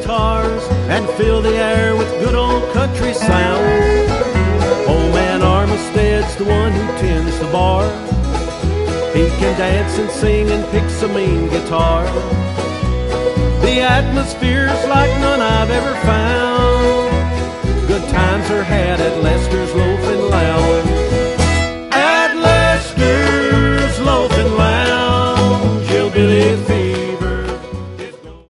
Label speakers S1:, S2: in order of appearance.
S1: guitars and fill the air with good old country sounds. Old man Armistead's the one who tends the bar. He can dance and sing and pick some mean guitar. The atmosphere's like none I've ever found. Good times are had at Lester's Loaf and Lounge.